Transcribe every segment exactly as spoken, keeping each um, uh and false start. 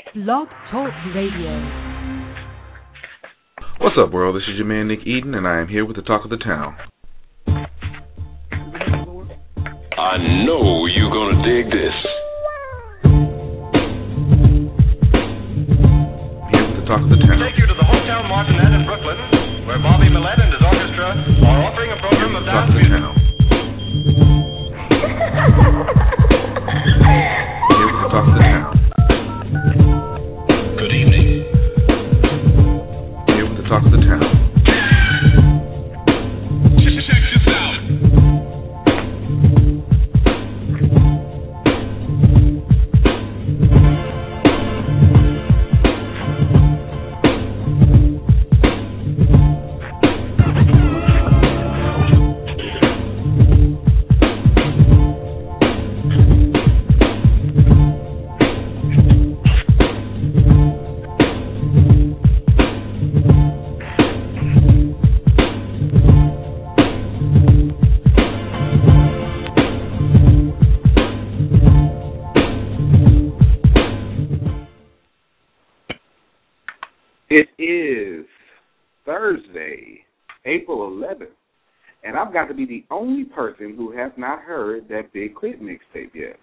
Blog Talk Radio. What's up, world? This is your man, Nick Eden, and I am here with the talk of the town. I know you're gonna dig this. Here with the talk of the town. Take you to the Hotel Martinet in Brooklyn, where Bobby Millett and his orchestra are offering a program of dance music. Here with the talk of the town. Good evening. Here with the talk of the town. Check this out. It is Thursday, April eleventh, and I've got to be the only person who has not heard that Big Crit mixtape yet.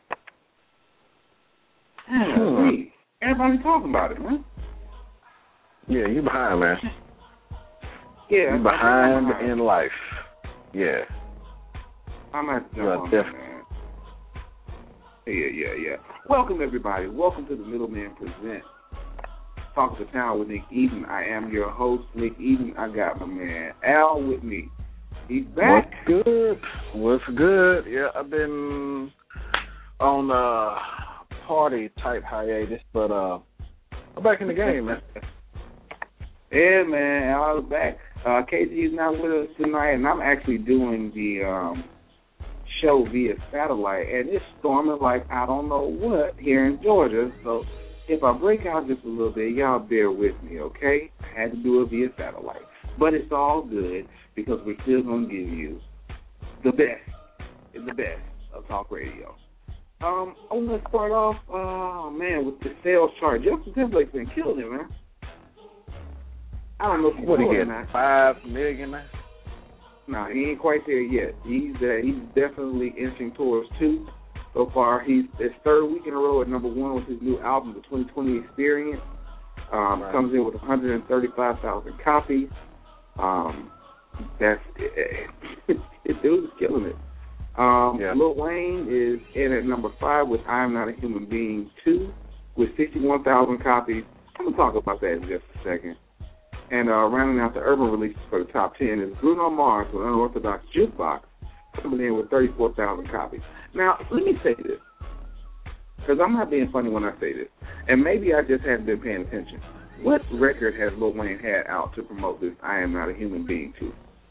Hmm. Hey, everybody's talking about it, man. Yeah, you behind, man. Yeah, you behind, behind in life. Yeah. I'm at the yeah, man. Yeah, yeah, yeah. Welcome, everybody. Welcome to the Middleman Present. Talk to Town with Nick Eden. I am your host, Nick Eden. I got my man Al with me. He's back. What's good? What's good? Yeah, I've been on a party type hiatus, but uh, I'm back in the game, man. Yeah, man. Al's back. Uh, K G is not with us tonight, and I'm actually doing the um, show via satellite, and it's storming like I don't know what here in Georgia, so if I break out just a little bit, y'all bear with me, okay? I had to do it via satellite. But it's all good because we're still going to give you the best, the best of talk radio. Um, I want to start off, oh, man, with the sales chart. Justin Timberlake's been killing it, man. I don't know if you what know he it or get, not. five million now? No, he ain't quite there yet. He's uh, he's definitely inching towards two. So far, he's his third week in a row at number one with his new album, The twenty twenty Experience. Um, right. Comes in with one hundred thirty-five thousand copies. Um, that's it. It dude is killing it. Um, yeah. Lil Wayne is in at number five with I Am Not a Human Being two with sixty-one thousand copies. I'm going to talk about that in just a second. And uh, rounding out the urban releases for the top ten is Bruno Mars with Unorthodox Jukebox, coming in with thirty-four thousand copies. Now, let me say this, because I'm not being funny when I say this, and maybe I just haven't been paying attention. What record has Lil Wayne had out to promote this I Am Not a Human Being to?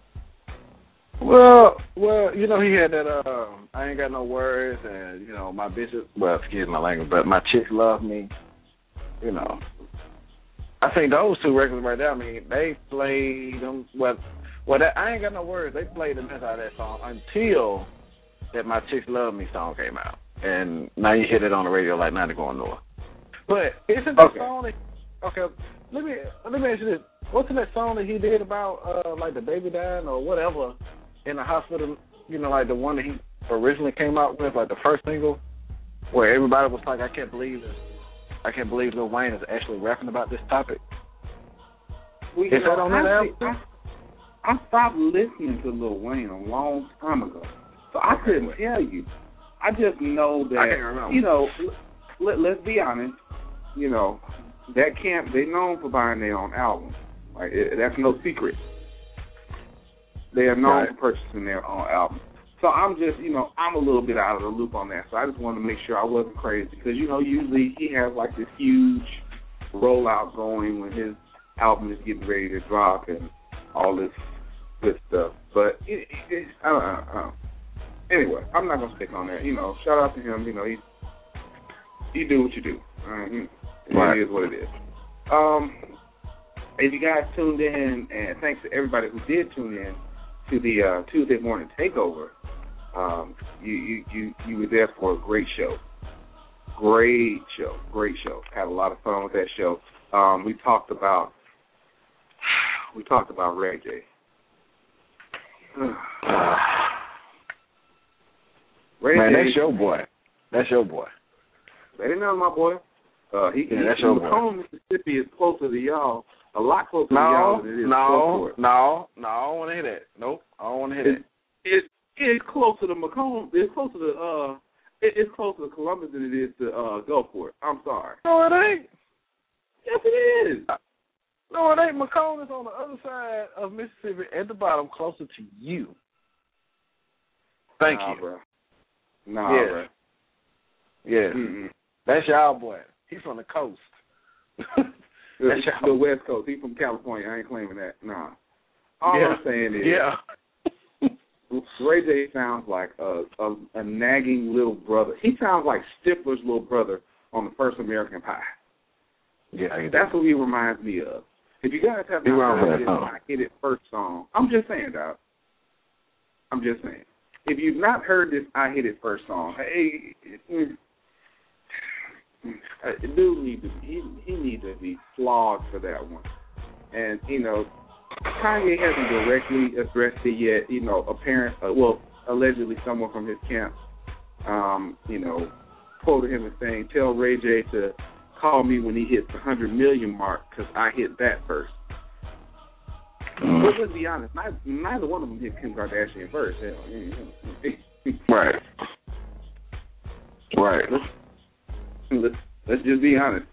Well, well, you know, he had that, uh, I Ain't Got No Words, and, you know, my bitches, well, excuse my language, but My Chicks Love Me, you know. I think those two records right there, I mean, they played them, well, well that, I Ain't Got No Words, they played the mess out of that song until that My Chicks Love Me song came out. And now you hit it on the radio like now they're going north. But isn't that okay. song that, okay, let me let me ask you this. Wasn't that song that he did about uh, like the baby dying or whatever in the hospital, you know, like the one that he originally came out with, like the first single, where everybody was like, I can't believe this. I can't believe Lil Wayne is actually rapping about this topic. Well, is that on that album? I, I stopped listening to Lil Wayne a long time ago. So I couldn't tell you. I just know that, you know, let, let's be honest, you know, that camp, they're known for buying their own albums. Like, it, that's no secret. They are known right. for purchasing their own albums. So I'm just, you know, I'm a little bit out of the loop on that. So I just wanted to make sure I wasn't crazy. Because, you know, usually he has like this huge rollout going when his album is getting ready to drop and all this good stuff. But, it, it, I don't know. I don't know. Anyway, I'm not gonna stick on that. You know, shout out to him. You know, he you do what you do. Uh, you, right. It is what it is. Um, if you guys tuned in, and thanks to everybody who did tune in to the uh, Tuesday morning takeover, um, you, you you you were there for a great show. great show, great show. Had a lot of fun with that show. Um, we talked about we talked about Ray J. Ray Man, J, that's your boy. That's your boy. They didn't know my boy. Uh, he, yeah, he, that's your Macomb, boy. Mississippi is closer to y'all, a lot closer No, to y'all than it is no, to no, no. I don't want to hear that. Nope, I don't want to hear it, that. it, it's closer to Macomb. It's closer to uh, it, it's closer to Columbus than it is to uh, Gulfport. I'm sorry. No, it ain't. Yes, it is. No, it ain't. Macomb is on the other side of Mississippi at the bottom, closer to you. Thank nah, you. Bro. Nah, yes. bro. Yes. Mm-mm. That's y'all boy. He's from the coast. The, the West Coast. He's from California. I ain't claiming that. Nah. All yeah. I'm saying is, yeah. Ray J sounds like a, a a nagging little brother. He sounds like Stifler's little brother on the first American Pie. Yeah, that's what he reminds me of. If you guys have not heard this I Hit It First song, I'm just saying, dog. I'm just saying. If you've not heard this I Hit It First song, hey, dude need to he he need to be flogged for that one. And you know, Kanye hasn't directly addressed it yet. You know, apparent uh, well, allegedly someone from his camp, um, you know, quoted him as saying, "Tell Ray J to call me when he hits the hundred million mark because I hit that first." Mm. But let's be honest, neither, neither one of them hit Kim Kardashian first. Hell. Right. Right. Let's, let's, let's just be honest.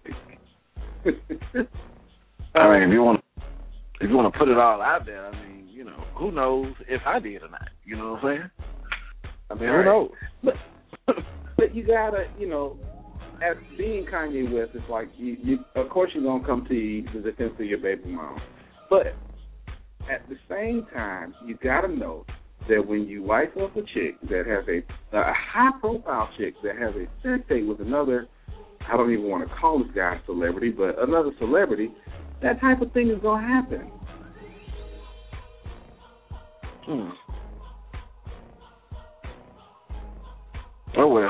I mean, if you want, if you want to put it all out there, I mean, you know, who knows if I did or not? You know what I'm saying? I mean, right. Who knows? But, but you gotta, you know, as being Kanye West, it's like you, you of course you're gonna come to you the defense of your baby mom, but at the same time, you gotta know that when you wife up a chick that has a a high profile chick that has a sex date with another, I don't even want to call this guy a celebrity, but another celebrity, that type of thing is gonna happen. Hmm. Oh well.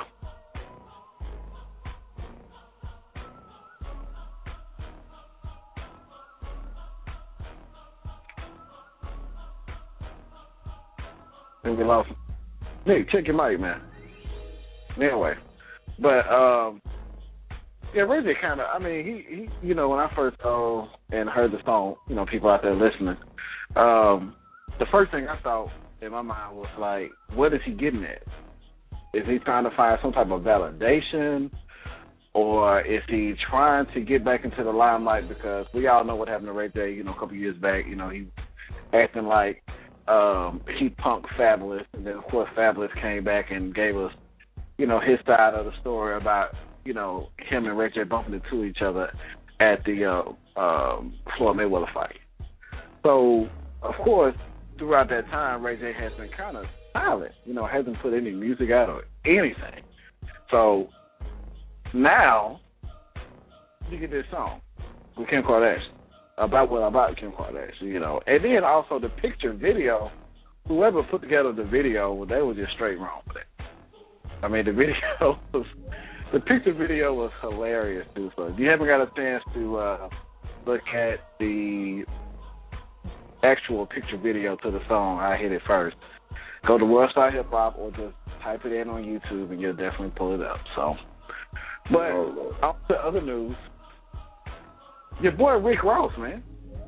And we lost. Nick, check your mic, man. Anyway, but um, yeah, Ray J kind of. I mean, he, he, you know, when I first saw and heard the song, you know, people out there listening, um, the first thing I thought in my mind was like, what is he getting at? Is he trying to find some type of validation, or is he trying to get back into the limelight? Because we all know what happened to Ray J, you know, a couple years back. You know, he acting like um, he punked Fabulous, and then of course Fabulous came back and gave us, you know, his side of the story about, you know, him and Ray J bumping into each other at the uh, um, Floyd Mayweather fight. So, of course, throughout that time, Ray J has been kind of silent, you know, hasn't put any music out or anything. So now you get this song with Kim Kardashian about well about Kim Kardashian, you know, and then also the picture video. Whoever put together the video, they were just straight wrong with it. I mean, the video was the picture video was hilarious too. So if you haven't got a chance to uh, look at the actual picture video to the song I Hit It First, go to World Star Hip Hop or just type it in on YouTube and you'll definitely pull it up. So, but on to other news. Your boy Rick Ross, man.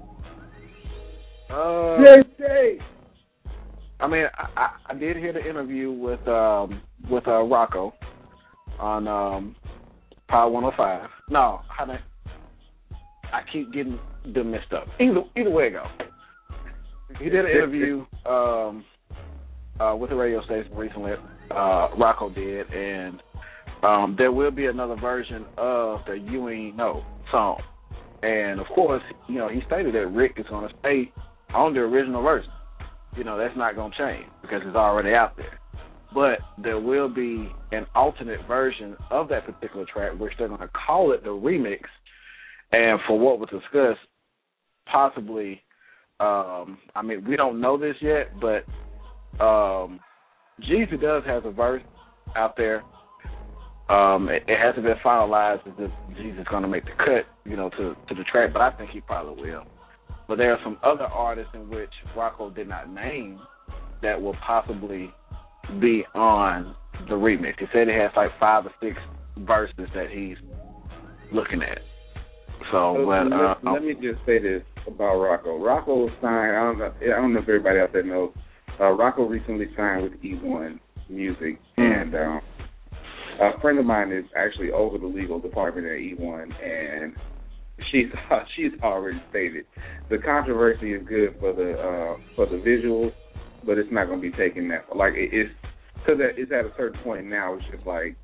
Uh, J J. I mean, I, I, I did hear the interview with um, with uh, Rocco on um, Power one oh five. No, how the, I keep getting them mixed up. Either either way it go. He did an interview um, uh, with the radio station recently. Uh, Rocco did, and um, there will be another version of the You Ain't Know song. And of course, you know, he stated that Rick is going to stay on the original version. You know, that's not going to change because it's already out there. But there will be an alternate version of that particular track, which they're going to call it the remix. And for what was discussed, possibly, um, I mean, we don't know this yet, but um, Jeezy does have a verse out there Um, it, it hasn't been finalized as if Jesus going to make the cut, you know, to, to the track, but I think he probably will. But there are some other artists in which Rocco did not name that will possibly be on the remix. He said he has like five or six verses that he's looking at. So, so but, let, uh, let me just say this about Rocco. Rocco signed. I don't know. I don't know if everybody out there knows. Uh, Rocco recently signed with E one Music, mm. and um, a friend of mine is actually over the legal department at E one, and she's she's already stated the controversy is good for the uh, for the visuals, but it's not going to be taken that like it, it's because it's at a certain point now. It's just like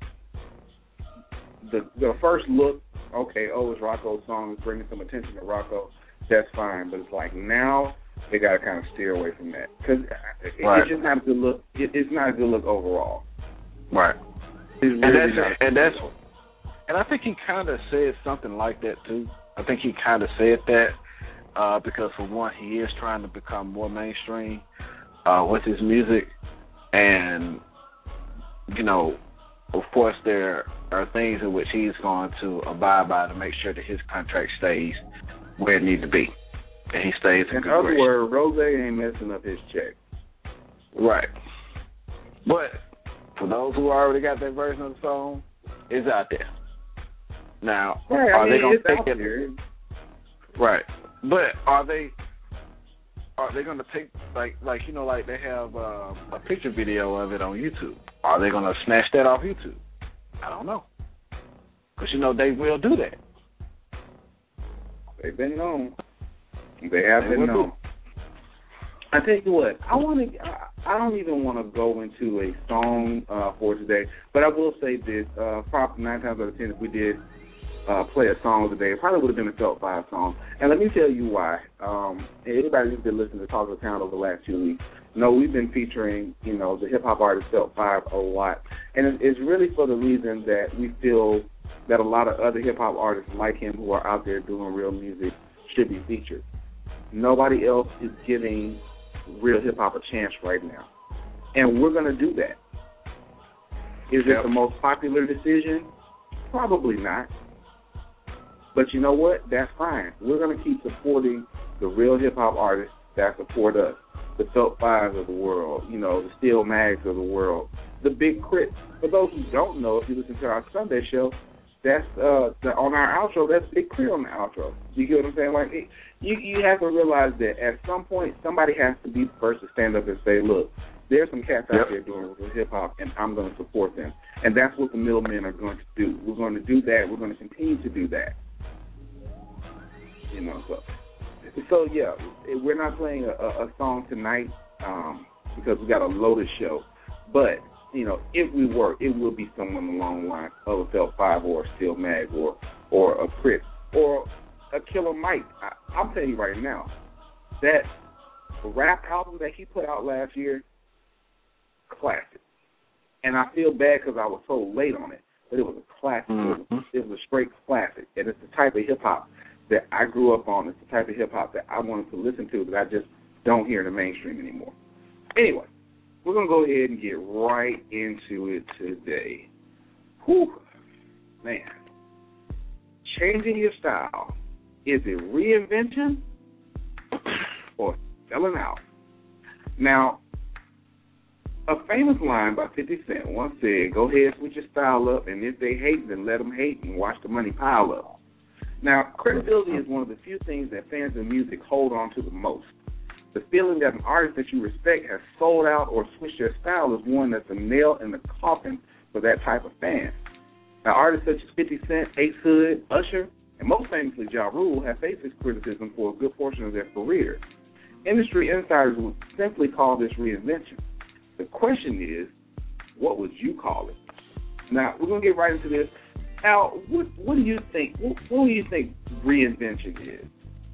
the the first look. Okay, oh, it's Rocco's song. It's bringing some attention to Rocco. That's fine, but it's like now they got to kind of steer away from that because it, right. it's just not a good look. It, it's not a good look overall. Right. It's and really that's and that's and I think he kind of said something like that too. I think he kind of said that uh, because for one, he is trying to become more mainstream uh, with his music, and you know, of course, there are things in which he's going to abide by to make sure that his contract stays where it needs to be, and he stays in, in good other grace. words, Rose ain't messing up his check. Right. But for those who already got that version of the song, it's out there. Now, right, are I mean, they going to take take it? There. Right. But are they? Are they going to take like like you know like they have uh, a picture video of it on YouTube? Are they going to snatch that off YouTube? I don't know, because you know they will do that. They've been known. They have they been known. I tell you what, I want to. I don't even want to go into a song uh, for today, but I will say this: uh, probably nine times out of ten, if we did uh, play a song today, it probably would have been a Felt Five song. And let me tell you why. Um, anybody who's been listening to Talk of the Town over the last two weeks, know we've been featuring, you know, the hip hop artist Felt Five a lot, and it's really for the reason that we feel that a lot of other hip hop artists like him who are out there doing real music should be featured. Nobody else is giving real hip hop a chance right now, and we're going to do that. Is yep. it the most popular decision? Probably not. But you know what? That's fine. We're going to keep supporting the real hip hop artists that support us. The Felt Fives of the world, you know, the Steel Mags of the world, the Big Crits. For those who don't know, if you listen to our Sunday show, that's uh, the, on our outro. That's Big Crit on the outro. You get what I'm saying? Like, it, you you have to realize that at some point somebody has to be the first to stand up and say, look, there's some cats yep. out there doing real hip hop, and I'm going to support them. And that's what the middlemen are going to do. We're going to do that. We're going to continue to do that. You know, so. So, yeah, we're not playing a, a song tonight um, because we got a loaded show. But, you know, if we were, it will be someone along the line of a Felt Five or a Steel Mag or or a Crit or a Killer Mike. I, I'm telling you right now, that rap album that he put out last year, classic. And I feel bad because I was so late on it, but it was a classic. Mm-hmm. It, was, it was a straight classic. And it's the type of hip-hop that I grew up on. It's the type of hip-hop that I wanted to listen to that I just don't hear in the mainstream anymore. Anyway, we're going to go ahead and get right into it today. Whew, man. Changing your style. Is it reinvention or selling out? Now, a famous line by fifty Cent once said, go ahead, switch your style up, and if they hate, then let them hate and watch the money pile up. Now, credibility is one of the few things that fans of music hold on to the most. The feeling that an artist that you respect has sold out or switched their style is one that's a nail in the coffin for that type of fan. Now, artists such as fifty Cent, Ace Hood, Usher, and most famously Ja Rule have faced this criticism for a good portion of their career. Industry insiders would simply call this reinvention. The question is, what would you call it? Now, we're going to get right into this. Al, what, what do you think? What, what do you think reinvention is?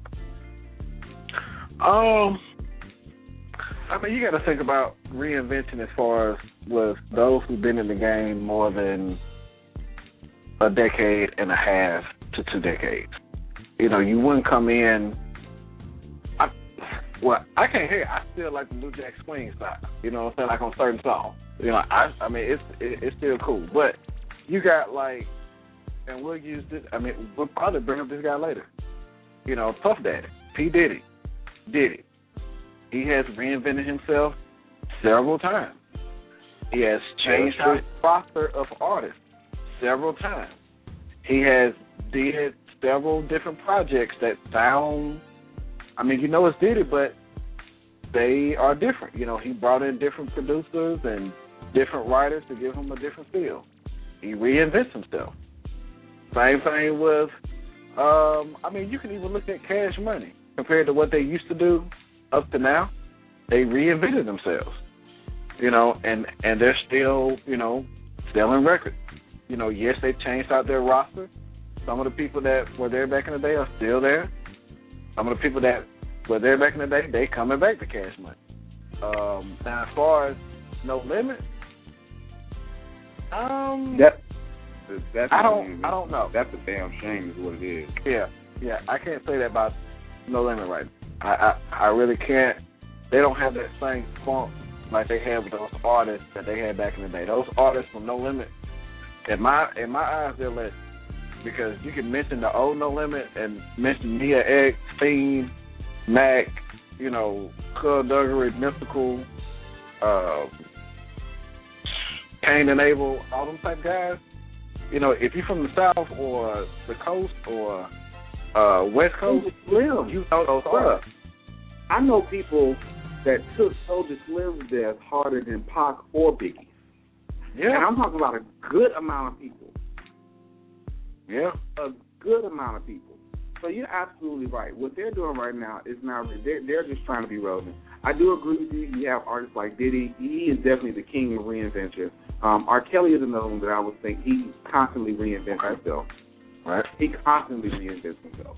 Um, I mean, you got to think about reinvention as far as with those who've been in the game more than a decade and a half to two decades. You know, you wouldn't come in. I, well, I can't hear. I still like the New Jack Swing style. You know what I'm saying? Like on certain songs. You know, I, I mean, it's it, it's still cool, but you got like, and we'll use this. I mean, we'll probably bring up this guy later. You know, Puff Daddy, P Diddy, Diddy. He has reinvented himself several times. He has changed his roster of artists several times. He has did several different projects that sound, I mean, you know it's Diddy, but they are different. You know, he brought in different producers and different writers to give him a different feel. He reinvents himself. Same thing with, um, I mean, you can even look at Cash Money. Compared to what they used to do up to now, they reinvented themselves. You know, and, and they're still, you know, selling records. You know, yes, they changed out their roster. Some of the people that were there back in the day are still there. Some of the people that were there back in the day, they coming back to Cash Money. Um, now, as far as No Limit, um, that, that's I don't, I don't know. That's a damn shame, is what it is. Yeah, yeah, I can't say that about No Limit right now. I, I, I really can't. They don't have that same funk like they had with those artists that they had back in the day. Those artists from No Limit, in my in my eyes, they're legends. Because you can mention the old No Limit and mention Mia X, Fiend, Mac, you know, Cub Duggery, Mystical, uh, Cain and Abel, all them type guys. You know, if you're from the South or the Coast or uh, West Coast, Slim. you know those artists. I know people that took Soulja Slim's death harder than Pac or Biggie. Yeah. And I'm talking about a good amount of people. Yeah. A good amount of people. So you're absolutely right. What they're doing right now is not, they're, they're just trying to be relevant. I do agree with you. You have artists like Diddy. He is definitely the king of reinvention. Um, R. Kelly is another one that I would think he constantly reinvents right. himself. Right. He constantly reinvents himself.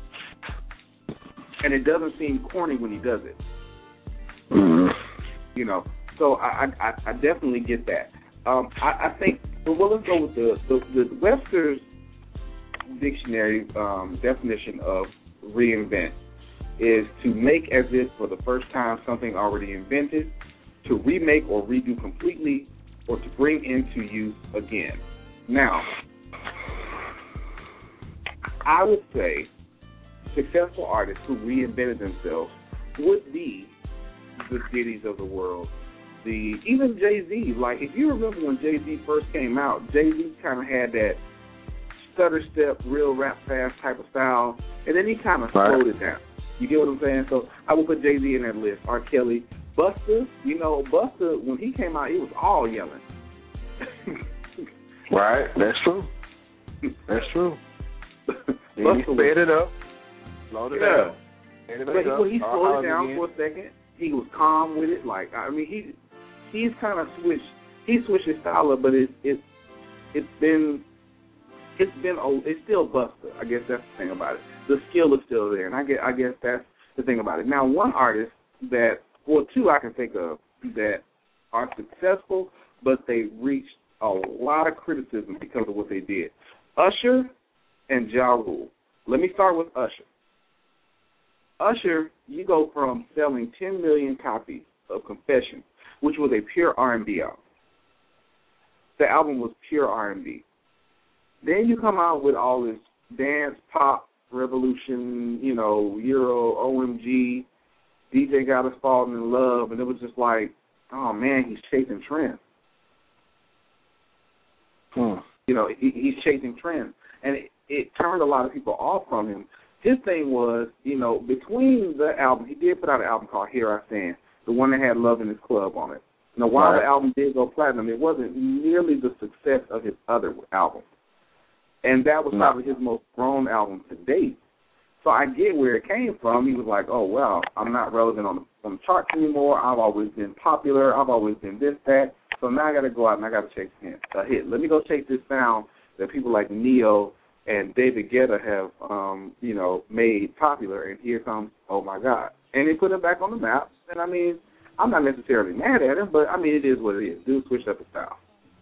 And it doesn't seem corny when he does it. Mm-hmm. You know, so I, I, I definitely get that. Um, I, I think, well, let's go with the, the, the Webster's dictionary um, definition of reinvent is to make as if for the first time something already invented, to remake or redo completely, or to bring into use again. Now, I would say successful artists who reinvented themselves would be the Diddy's of the world. The even Jay-Z, like if you remember when Jay-Z first came out, Jay-Z kind of had that stutter step, real rap fast type of style, and then he kind of right. slowed it down. You get what I'm saying? So I would put Jay-Z in that list. R. Kelly, Busta, you know, Busta, when he came out, he was all yelling. Right, that's true. That's true. He sped it up, slowed it yeah. down. It but up, when he slowed it down again. for a second, he was calm with it. Like, I mean, he he's kind of switched. He switched his style up, but it's it's it's been it's been old. It's still Busta. I guess that's the thing about it. The skill is still there, and I guess I guess that's the thing about it. Now, one artist that, well, two I can think of that are successful, but they reached a lot of criticism because of what they did. Usher and Ja Rule. Let me start with Usher. Usher, you go from selling ten million copies of Confessions, which was a pure R and B album. The album was pure R and B. Then you come out with all this dance, pop, revolution, you know, Euro, O M G, D J got us falling in love, and it was just like, oh man, he's chasing trends. Hmm. You know, he, he's chasing trends. And it, it turned a lot of people off from him. His thing was, you know, between the album, he did put out an album called Here I Stand, the one that had Love in His Club on it. Now, while right. the album did go platinum, it wasn't nearly the success of his other albums. And that was no. probably his most grown album to date. So I get where it came from. He was like, oh, well, I'm not relevant on the, on the charts anymore. I've always been popular. I've always been this, that. So now I got to go out and I got to chase a hit. Let me go chase this sound that people like Neo and David Guetta have, um, you know, made popular. And here comes, oh, my God. And they put him back on the map. And, I mean, I'm not necessarily mad at him, but, I mean, it is what it is. Dude switched up his style.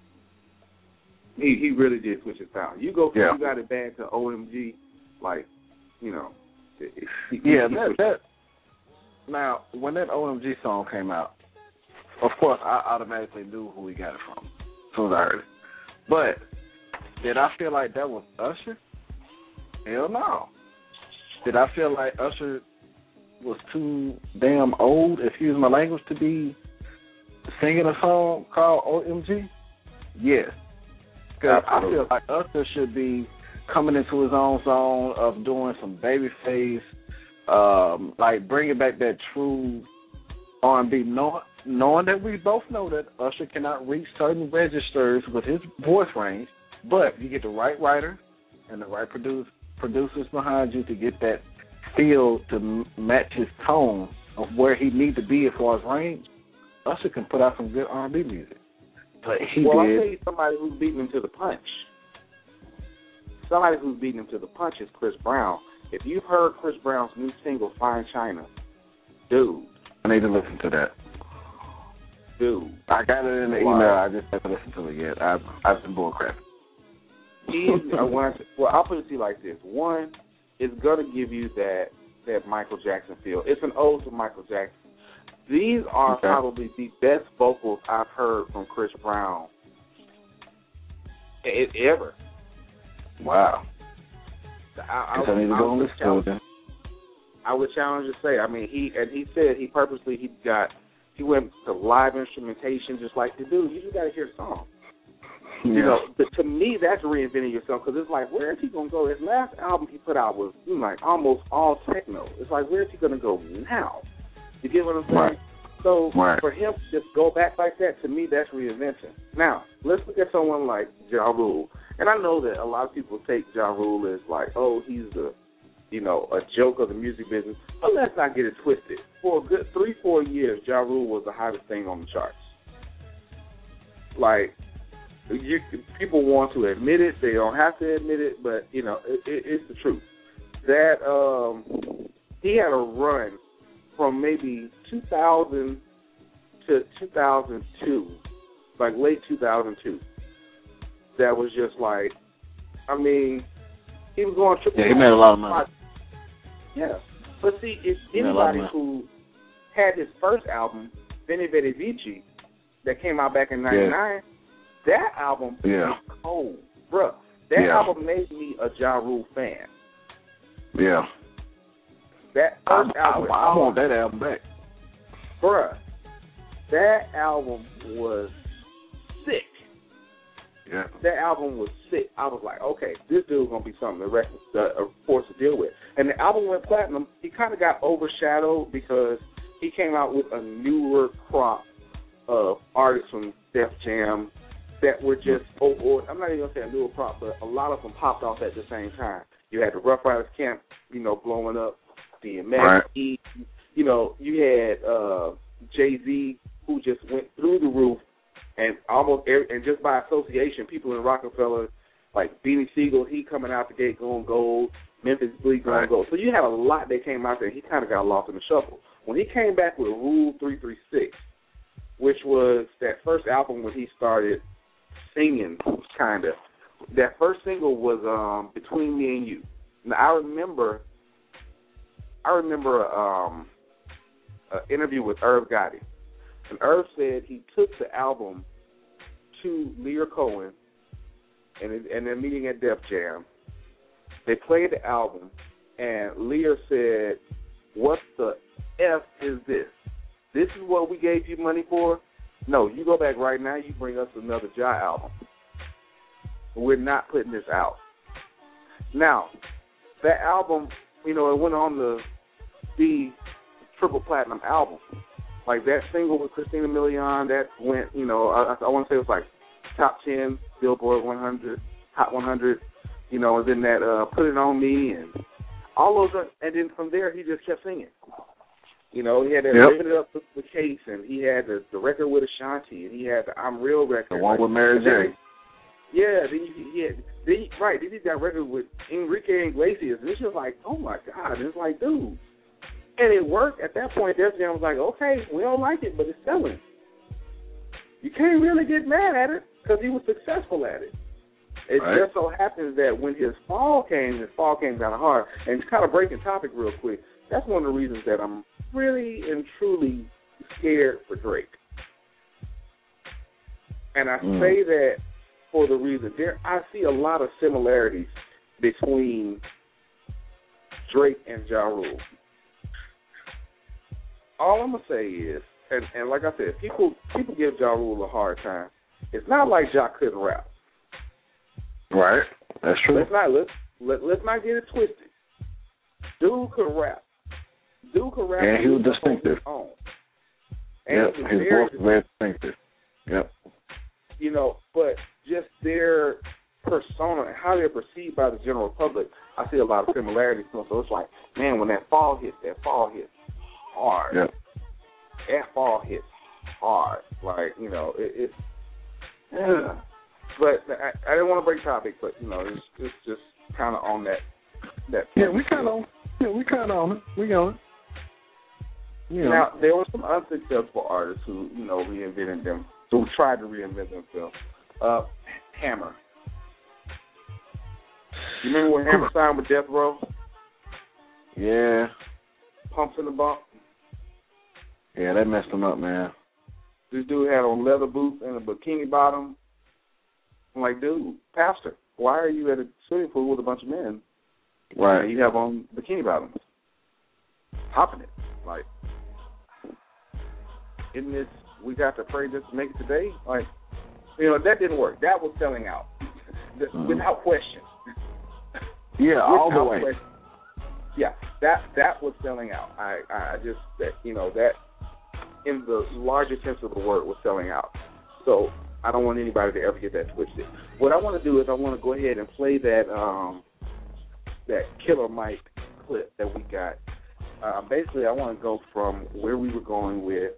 He he really did switch his style. You go from yeah. You Got It Bad to O M G, like, you know. It, it, he, yeah, he that, that. Now, when that O M G song came out, of course, I automatically knew who he got it from as soon as I heard it. But Did I feel like that was Usher? Hell no. Did I feel like Usher was too damn old, excuse my language, to be singing a song called O M G? Yes. Because I feel like Usher should be coming into his own zone of doing some babyface, um, like bringing back that true R and B, knowing, knowing that we both know that Usher cannot reach certain registers with his voice range, but you get the right writer and the right produce, producers behind you to get that feel to m- match his tone of where he needs to be as far as range. Usher can put out some good R and B music. But he well, did. I'll tell you somebody who's beating him to the punch. Somebody who's beating him to the punch is Chris Brown. If you've heard Chris Brown's new single, Fine China, dude. I need to listen to that. Dude. I got it in the wow. email. I just haven't listened to it yet. I've, I've been bullcrapping. He's, I want to, well, I'll put it to you like this. One, it's going to give you that, that Michael Jackson feel. It's an ode to Michael Jackson. These are okay. probably the best vocals I've heard from Chris Brown it, ever. Wow. I, I, I, need to I, go I, would challenge, I would challenge to say, I mean, he and he said he purposely he got he went to live instrumentation just like to do. You just got to hear songs. Yeah. You know, but to me, that's reinventing yourself because it's like, where is he gonna go? His last album he put out was you know, like almost all techno. It's like, where is he gonna go now? You get what I'm saying? Right. So right. for him to just go back like that, to me, that's reinvention. Now, let's look at someone like Ja Rule. And I know that a lot of people take Ja Rule as like, oh, he's a, you know, a joke of the music business. But let's not get it twisted. For a good three, four years, Ja Rule was the hottest thing on the charts. Like, you, people want to admit it. They don't have to admit it, but, you know, it, it, it's the truth. That um, he had a run from maybe two thousand to two thousand two, like late two thousand two, that was just like, I mean, he was going triple. Yeah, he made a lot of money. Yeah, but see, if anybody who had his first album, Veni Vidi Vici, that came out back in ninety-nine, yeah. that album yeah. was cold, bruh. That yeah. album made me a Ja Rule fan. Yeah. That first I, album, I, I want that album back. Bruh, that album was sick. Yeah. That album was sick. I was like, okay, this dude's going to be something to record, uh, force to deal with. And the album went platinum. He kind of got overshadowed because he came out with a newer crop of artists from Def Jam that were just, oh, oh, I'm not even going to say a newer crop, but a lot of them popped off at the same time. You had the Rough Riders Camp, you know, blowing up. D M X, right. E, you know, you had uh, Jay-Z who just went through the roof, and almost every, and just by association, people in Rockefeller, like Beanie Siegel, he coming out the gate going gold, Memphis Bleak going right. gold. So you had a lot that came out there, and he kind of got lost in the shuffle. When he came back with Rule three three six, which was that first album when he started singing, kind of, that first single was um, Between Me and You. Now, I remember... I remember um, an interview with Irv Gotti. And Irv said he took the album to Lear Cohen and and they're meeting at Def Jam. They played the album, and Lear said, what the F is this? This is what we gave you money for? No, you go back right now, you bring us another Ja album. We're not putting this out. Now, that album... You know, it went on to be triple platinum album. Like that single with Christina Milian, that went, you know, I, I want to say it was like top ten, Billboard one hundred, Hot one hundred, you know, and then that uh, Put It On Me and all those, are, and then from there he just kept singing. You know, he had that yep. Living It Up with the Case, and he had the, the record with Ashanti, and he had the I'm Real record. The one with Mary J. Yeah, then he, he had, then he, right, then he got record with Enrique Iglesias, and it's just like, oh my God, and it's like, dude. And it worked. At that point, Def Jam was like, okay, we don't like it, but it's selling. You can't really get mad at it because he was successful at it. It right. just so happens that when his fall came, his fall came kind of hard. And kind of breaking topic real quick, that's one of the reasons that I'm really and truly scared for Drake. And I mm. say that for the reason there, I see a lot of similarities between Drake and Ja Rule. All I'm gonna say is, and, and like I said, people people give Ja Rule a hard time. It's not like Ja couldn't rap. Right, that's true. Let's not let's let, let's not get it twisted. Dude could rap. Dude could rap. And he was distinctive. And yep, he was his very voice was very distinctive. Yep. You know, but just their persona and how they're perceived by the general public, I see a lot of similarities. So it's like, man, when that fall hits, that fall hits hard. Yep. That fall hits hard. Like, you know, it, it's. Yeah. But I, I didn't want to break topic, but you know, it's, it's just kind of on that. That. Yeah, we kind of. Yeah, we kind of on it. We on it. You know. Now there were some unsuccessful artists who, you know, reinvented them. Who tried to reinvent themselves. Uh, Hammer. You remember when Hammer signed with Death Row? Yeah. Pumps in the bump. Yeah, that messed him up, man. This dude had on leather boots and a bikini bottom. I'm like, dude, pastor, why are you at a swimming pool with a bunch of men? Right. And you have on bikini bottoms. Hopping it. Like, isn't this, we got to pray just to make it today? Like, you know, that didn't work. That was selling out. Mm-hmm. Without question. Yeah, all the way. Question. Yeah, that that was selling out. I, I just, that you know, that in the larger sense of the word was selling out. So I don't want anybody to ever get that twisted. What I want to do is I want to go ahead and play that um, that Killer Mike clip that we got. Uh, basically, I want to go from where we were going with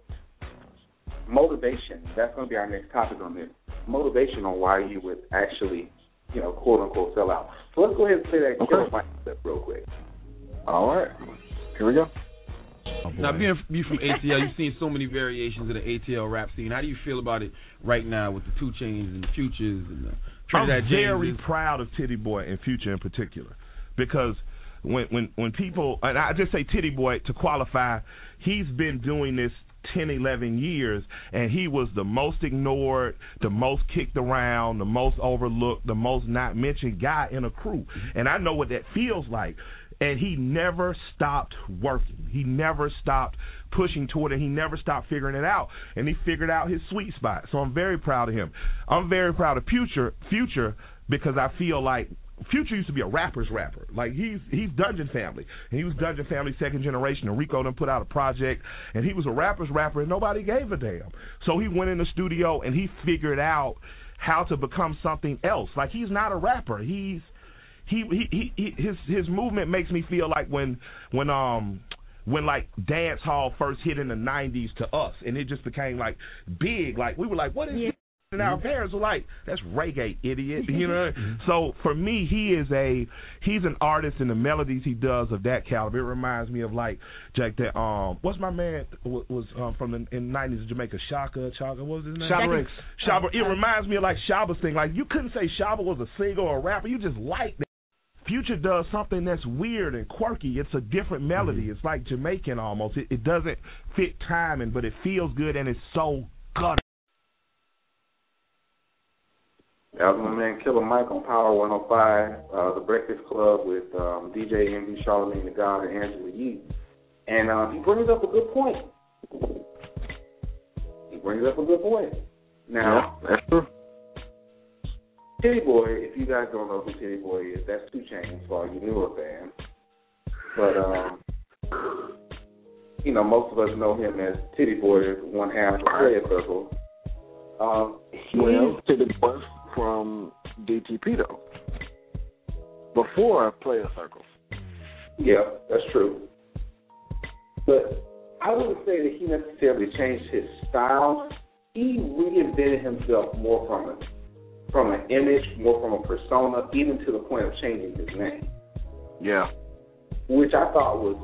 motivation. That's going to be our next topic on this. Motivation on why you would actually, you know, quote unquote, sell out. So let's go ahead and play that okay. Killer Mike clip real quick. All right. Here we go. Oh, now, being you from A T L, you've seen so many variations of the A T L rap scene. How do you feel about it right now with the two Chainz and the Futures and the Trinidad I'm very James? proud of Titty Boy and Future in particular, because when when when people, and I just say Titty Boy to qualify, he's been doing this ten, eleven years, and he was the most ignored, the most kicked around, the most overlooked, the most not mentioned guy in a crew. And I know what that feels like. And he never stopped working. He never stopped pushing toward it. He never stopped figuring it out. And he figured out his sweet spot. So I'm very proud of him. I'm very proud of Future, Future because I feel like Future used to be a rapper's rapper. Like, he's he's Dungeon Family. And he was Dungeon Family second generation. And Rico done put out a project. And he was a rapper's rapper, and nobody gave a damn. So he went in the studio, and he figured out how to become something else. Like, he's not a rapper. He's He, he he his his movement makes me feel like when when um when like dance hall first hit in the nineties to us, and it just became like big. Like, we were like, what is yeah. this? And our parents were like, that's reggae, idiot. You know. So for me, he is a he's an artist, and the melodies he does of that caliber, it reminds me of like Jack that um what's my man was, was um, from the in the nineties in Jamaica, Shaka Shaka what was his name? Shabba. Shabba. It reminds me of like Shabba's thing. Like, you couldn't say Shabba was a singer or a rapper. You just liked that. Future does something that's weird and quirky. It's a different melody. Mm-hmm. It's like Jamaican almost. It, it doesn't fit timing, but it feels good, and it's so good. That was my man Killer Mike on Power one oh five, uh, The Breakfast Club with um, D J Envy, Charlamagne the God, and Angela Yee. And uh, he brings up a good point. He brings up a good point. Now, yeah, that's true. Titty Boy, if you guys don't know who Titty Boy is, that's two Chainz for all you newer fans. But, um, you know, most of us know him as Titty Boy, one half of Player Circle. Um, well, Titty Boy from D T P, though. Before Player Circle. Yeah, that's true. But I wouldn't say that he necessarily changed his style. He reinvented himself more from a from an image, more from a persona, even to the point of changing his name. Yeah. Which I thought was,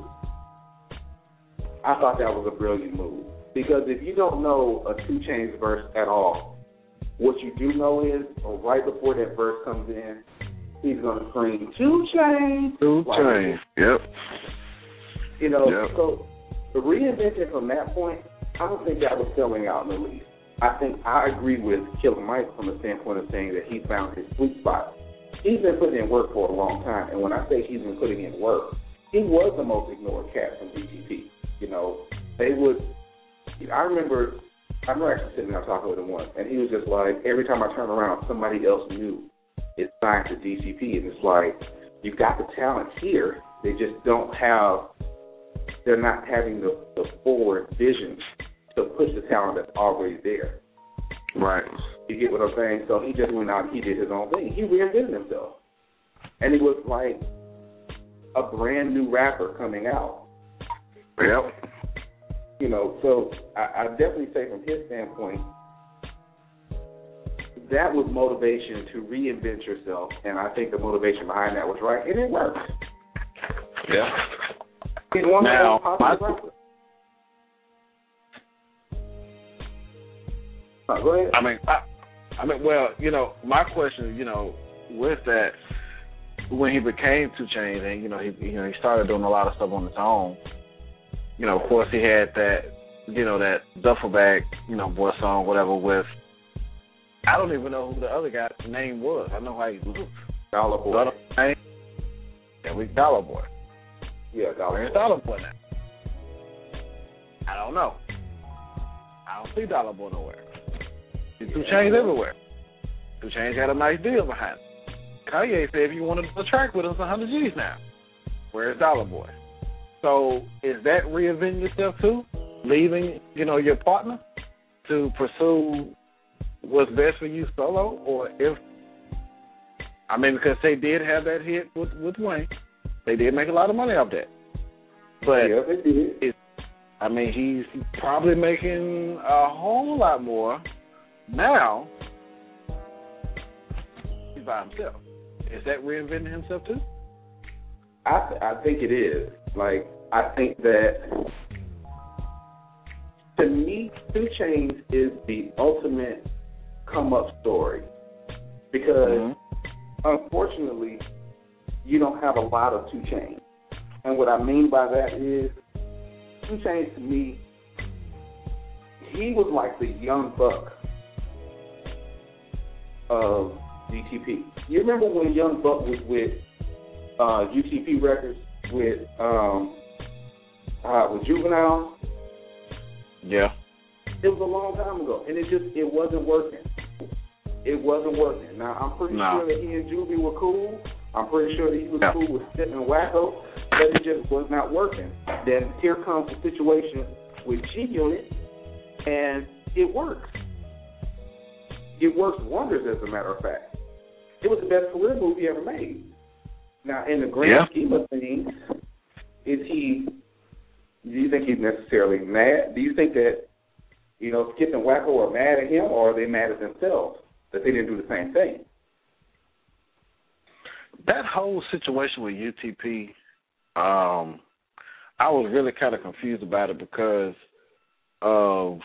I thought that was a brilliant move. Because if you don't know a two Chainz verse at all, what you do know is, or right before that verse comes in, he's going to scream, two Chainz. Two like, Chainz, yep. You know, yep. so the reinvention from that point, I don't think that was selling out in the least. I think I agree with Killer Mike from the standpoint of saying that he found his sweet spot. He's been putting in work for a long time, and when I say he's been putting in work, he was the most ignored cat from D T P. You know, they would. I remember, I remember actually sitting there talking with him once, and he was just like, every time I turn around, somebody else new is signed to D T P, and it's like, you've got the talent here, they just don't have. They're not having the, the forward vision to push the talent that's already there. Right. You get what I'm saying? So he just went out and he did his own thing. He reinvented himself. And he was like a brand new rapper coming out. Yep. You know, so I, I definitely say from his standpoint, that was motivation to reinvent yourself. And I think the motivation behind that was right. And it worked. Yeah. He's one now, of the most popular rappers. Oh, go ahead. I mean, I, I mean, well, you know, my question, you know, with that, when he became two Chainz, and you know, he, you know, he started doing a lot of stuff on his own. You know, of course, he had that, you know, that duffel bag, you know, boy song, whatever. With, I don't even know who the other guy's name was. I know how he looked. Dollar Boy. Dollar, yeah, we Dollar Boy. Yeah, Dollar Where's Boy. Dollar Boy now? I don't know. I don't see Dollar Boy nowhere. See two Chainz everywhere. two Chainz got a nice deal behind it. Kanye said if you want to do a track with us, one hundred G's now. Where's Dollar Boy? So is that reinventing yourself too? Leaving, you know, your partner to pursue what's best for you solo? Or if, I mean, because they did have that hit with, with Wayne. They did make a lot of money off that. But, yeah, they did. It, I mean, he's probably making a whole lot more now. He's by himself. Is that reinventing himself too? I th- I think it is. Like, I think that, to me, two Chainz is the ultimate come-up story. Because, mm-hmm. unfortunately, you don't have a lot of two Chainz. And what I mean by that is, two Chainz to me, he was like the young buck of D T P. You remember when Young Buck was with uh, U T P Records with um, uh, with Juvenile? Yeah. It was a long time ago, and it just it wasn't working. It wasn't working. Now I'm pretty no. sure that he and Juvie were cool. I'm pretty sure that he was yeah. cool with Step and Wacko, but it just was not working. Then here comes the situation with G Unit, and it works. It works wonders, as a matter of fact. It was the best career movie ever made. Now, in the grand yeah. scheme of things, is he? Do you think he's necessarily mad? Do you think that, you know, Skip and Wacko are mad at him, or are they mad at themselves that they didn't do the same thing? That whole situation with U T P, um, I was really kind of confused about it because of,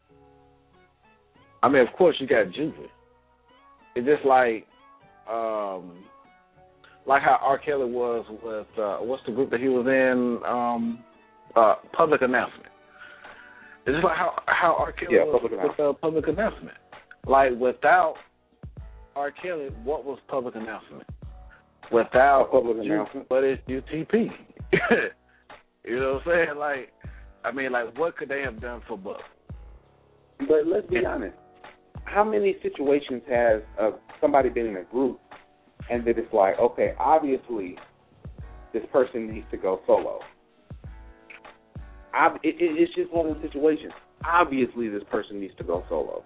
I mean, of course you got Juvie. It's just like, um, like how R. Kelly was with, uh, what's the group that he was in, um, uh, Public Announcement. It's just like how, how R. Kelly yeah, was public with uh, Public Announcement. Like, without R. Kelly, what was Public Announcement? Without Public U- Announcement, what is U T P? You know what I'm saying? Like, I mean, like, what could they have done for Buck? But let's be honest. How many situations has uh, somebody been in a group and then it's like, okay, obviously this person needs to go solo. Ob- it, it, it's just one of those situations. Obviously this person needs to go solo.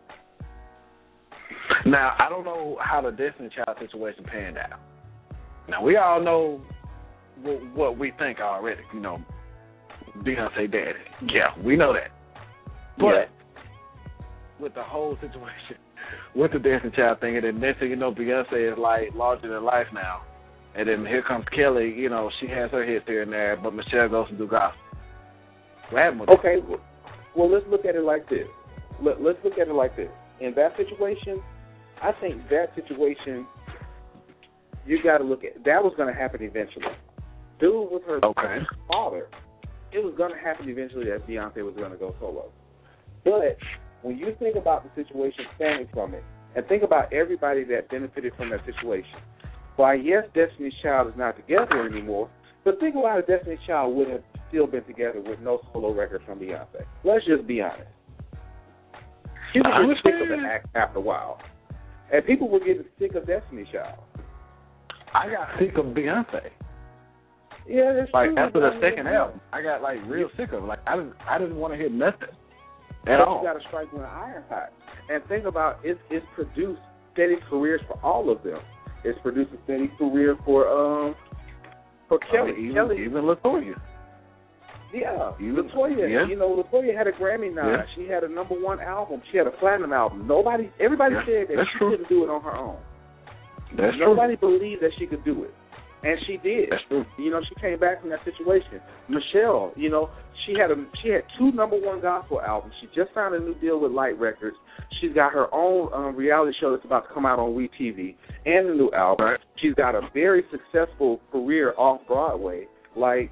Now, I don't know how the Destiny Child situation panned out. Now, we all know what, what we think already. You know, Beyonce daddy. Yeah, we know that. But yeah. with the whole situation, with the Destiny Child thing, and then next thing you know, Beyonce is like larger than life now. And then here comes Kelly. You know, she has her hits here and there, but Michelle goes and do gospel. What happened with okay, well, well, let's look at it like this. Let, let's look at it like this. In that situation, I think that situation, you got to look at, that was going to happen eventually. Dude was her okay. father. It was going to happen eventually that Beyonce was going to go solo. But when you think about the situation stemming from it, and think about everybody that benefited from that situation. Why, yes, Destiny's Child is not together anymore, but think about if Destiny's Child would have still been together with no solo record from Beyonce. Let's just be honest. People were sick of the act after a while. And people were getting sick of Destiny's Child. I got sick of Beyonce. Yeah, that's like true. after the second album, I got like real sick of it. Like I didn't, I didn't want to hear nothing at all. You got to strike when iron hot. And think about it's it's produced steady careers for all of them. It's produced a steady career for um for Kelly. I mean, even, Kelly, even LaToya. Yeah, even, LaToya. Yeah. You know, LaToya had a Grammy nod. Yeah. She had a number one album. She had a platinum album. Nobody, everybody yeah. said that That's she true. couldn't do it on her own. That's Nobody true. believed that she could do it. And she did. That's true. You know, she came back from that situation. Michelle, you know, she had a she had two number one gospel albums. She just signed a new deal with Light Records. She's got her own um, reality show that's about to come out on We T V and a new album. Right. She's got a very successful career off Broadway. Like,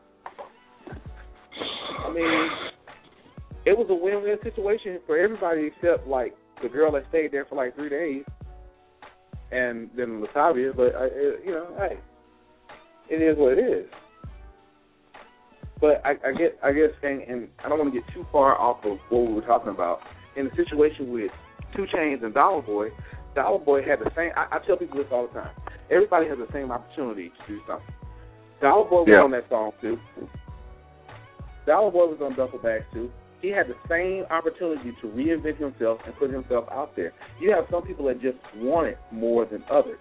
I mean, it was a win-win situation for everybody except, like, the girl that stayed there for like three days. And then Latavia, but, uh, you know, hey, it is what it is. But I, I get, I guess, and, and I don't want to get too far off of what we were talking about. In the situation with two Chainz and Dollar Boy, Dollar Boy had the same. I, I tell people this all the time. Everybody has the same opportunity to do something. Dollar Boy was yeah. on that song too. Dollar Boy was on Duffel Bags too. He had the same opportunity to reinvent himself and put himself out there. You have some people that just want it more than others.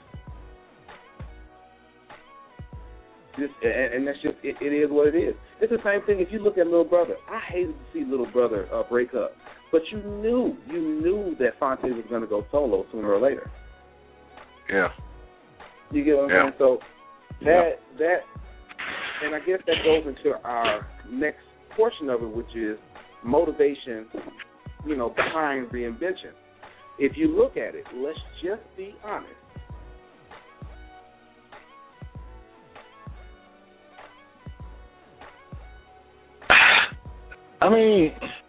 Just, and, and that's just, it, it is what it is. It's the same thing if you look at Little Brother. I hated to see Little Brother uh, break up. But you knew, you knew that Fonte was going to go solo sooner or later. Yeah. You get what I'm yeah. saying? So that, yeah. that, and I guess that goes into our next portion of it, which is motivation, you know, behind reinvention. If you look at it, let's just be honest. I mean,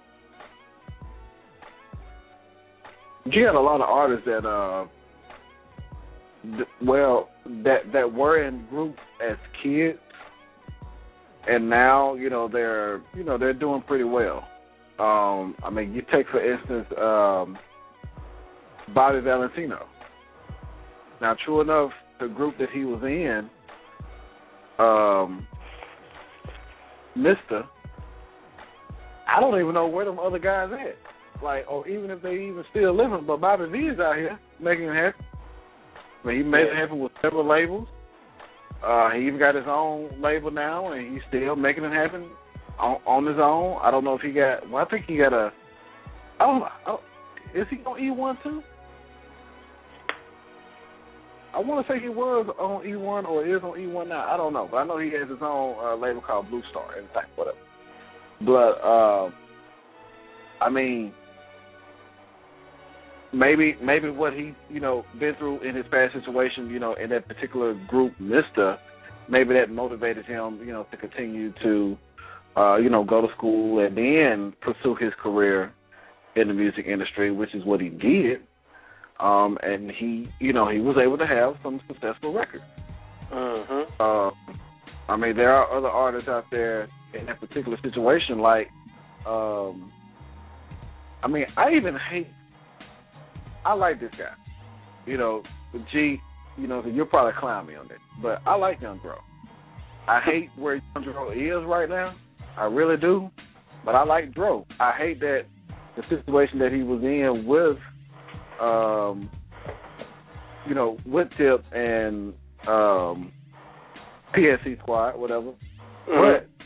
you got a lot of artists that, uh, th- well, that that were in groups as kids, and now you know they're you know they're doing pretty well. Um, I mean, you take for instance um, Bobby Valentino. Now, true enough, the group that he was in, um, Mister I don't even know where them other guys at. Like, or even if they even still living, but Bobby V is out here making it happen. I mean, he made it happen with several labels. Uh, he even got his own label now, and he's still making it happen on, on his own. I don't know if he got. Well, I think he got a. Oh, oh is he on E one too? I want to say he was on E one or is on E one now. I don't know, but I know he has his own uh, label called Blue Star and things, whatever. But, uh, I mean, maybe maybe what he, you know, been through in his past situation, you know, in that particular group, Mister, maybe that motivated him, you know, to continue to, uh, you know, go to school and then pursue his career in the music industry, which is what he did. Um, and he, you know, he was able to have some successful records. Mm-hmm. Uh, I mean, there are other artists out there in that particular situation, like, um, I mean, I even hate, I like this guy. You know, G, you know, you'll probably clown me on that, but I like Young Dro. I hate where Young Dro is right now. I really do, but I like Dro. I hate that the situation that he was in with, um, you know, with Tip and um, P S C Squad, whatever. Mm-hmm. But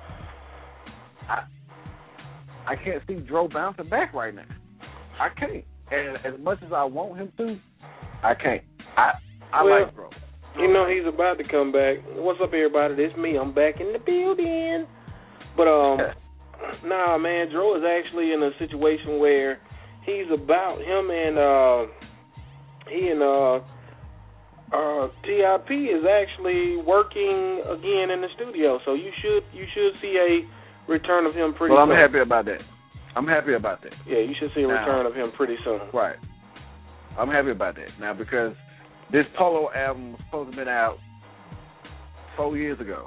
I I can't see Dro bouncing back right now. I can't. And as much as I want him to, I can't. I I well, like Dro. You know he's about to come back. What's up, everybody? This me. I'm back in the building. But um, nah, man, Dro is actually in a situation where he's about him and uh, he and uh, uh, T I P is actually working again in the studio. So you should you should see a return of him pretty. Well, I'm soon. happy about that. I'm happy about that. Yeah, you should see a now, return of him pretty soon. Right. I'm happy about that. Now, because this Polo album was supposed to have been out four years ago.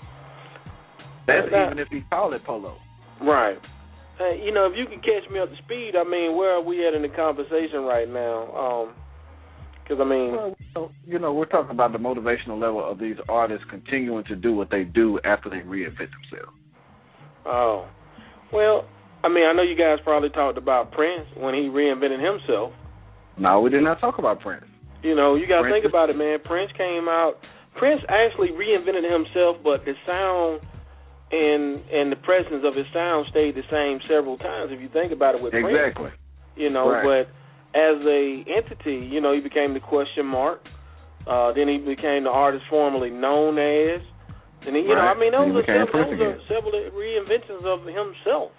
That's that, even if he called it Polo. Right. Hey, you know, if you can catch me up to speed, I mean, where are we at in the conversation right now? Because, um, I mean... Well, you know, we're talking about the motivational level of these artists continuing to do what they do after they reinvent themselves. Oh. Well, I mean, I know you guys probably talked about Prince when he reinvented himself. No, we did not talk about Prince. You know, you got to Prince think about it, man. Prince came out... Prince actually reinvented himself, but the sound and and the presence of his sound stayed the same several times. If you think about it with exactly. Prince, you know, right. but as a entity, you know, he became the question mark. Uh, then he became the artist formerly known as. And he, you right. know, I mean, those, are several, those are several reinventions of himself.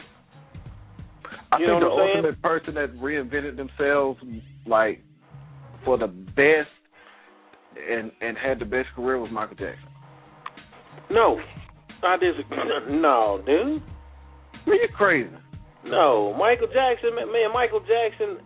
I you think know the what I'm ultimate saying? person that reinvented themselves, like for the best. And and had the best career was Michael Jackson. No, I disagree. No, dude. Man, you're crazy. No, Michael Jackson, man. Michael Jackson,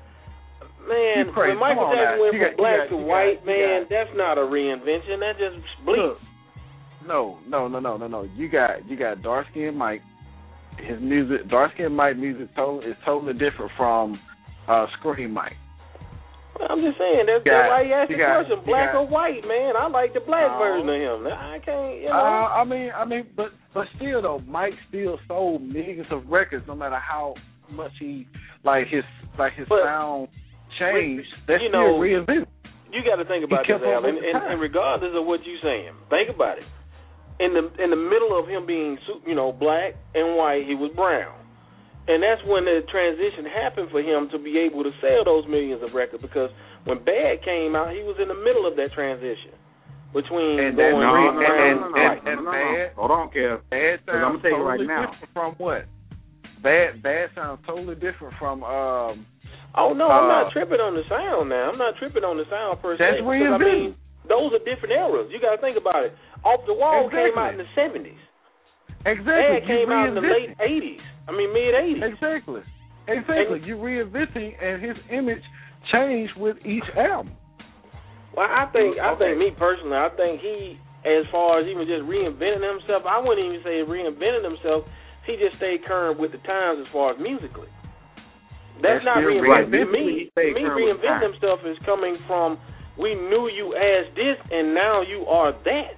man. When Michael Jackson went from black to white, man, that's not a reinvention. That just bleeps. No, no, no, no, no, no. You got you got dark skinned Mike. His music, dark skinned Mike music, totally is totally different from uh, Scream Mike. I'm just saying, that's got, why you asked the got, question, black got, or white, man. I like the black uh, version of him. I can't, you know. Uh, I mean, I mean, but but still though, Mike still sold millions of records, no matter how much he like his like his but, sound changed. That's you still know, reinvented. You got to think about this, Al, and, and, and regardless of what you're saying, think about it. In the in the middle of him being, you know, black and white, he was brown. And that's when the transition happened for him to be able to sell those millions of records, because when Bad came out, he was in the middle of that transition between and going no, green and, and, and, and, and, no, no, no, Bad. Hold on, Kev. Bad sounds I'm gonna tell you totally right now. different from what? Bad Bad sounds totally different from. Um, oh no, uh, I'm not tripping on the sound now. I'm not tripping on the sound per se. That's because, I mean, reinvented. those are different eras. You got to think about it. Off the Wall exactly. came out in the seventies. Exactly. Bad came out in the late eighties. I mean, mid eighties. Exactly. Exactly. And, you're reinventing, and his image changed with each album. Well, I think, I think, me personally, I think he, as far as even just reinventing himself, I wouldn't even say reinventing himself. He just stayed current with the times as far as musically. That's, That's not reinventing. Me, me reinventing himself is coming from, we knew you as this, and now you are that.